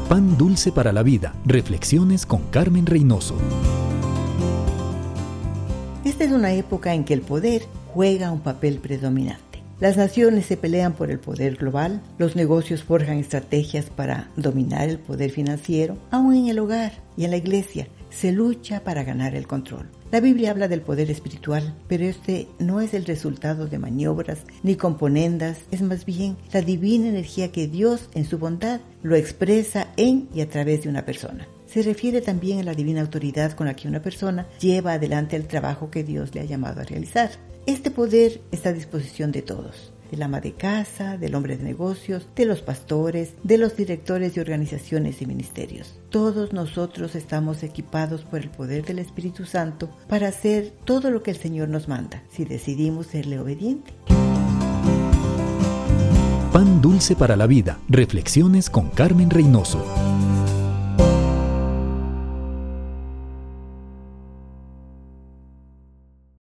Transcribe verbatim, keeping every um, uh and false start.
Pan dulce para la vida. Reflexiones con Carmen Reynoso. Esta es una época en que el poder juega un papel predominante. Las naciones se pelean por el poder global, los negocios forjan estrategias para dominar el poder financiero, aún en el hogar y en la iglesia se lucha para ganar el control. La Biblia habla del poder espiritual, pero este no es el resultado de maniobras ni componendas, es más bien la divina energía que Dios en su bondad lo expresa en y a través de una persona. Se refiere también a la divina autoridad con la que una persona lleva adelante el trabajo que Dios le ha llamado a realizar. Este poder está a disposición de todos, del ama de casa, del hombre de negocios, de los pastores, de los directores de organizaciones y ministerios. Todos nosotros estamos equipados por el poder del Espíritu Santo para hacer todo lo que el Señor nos manda, si decidimos serle obedientes. Pan dulce para la vida. Reflexiones con Carmen Reynoso.